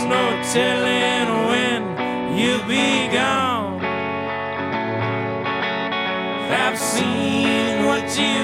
no telling when you'll be gone. I've seen what you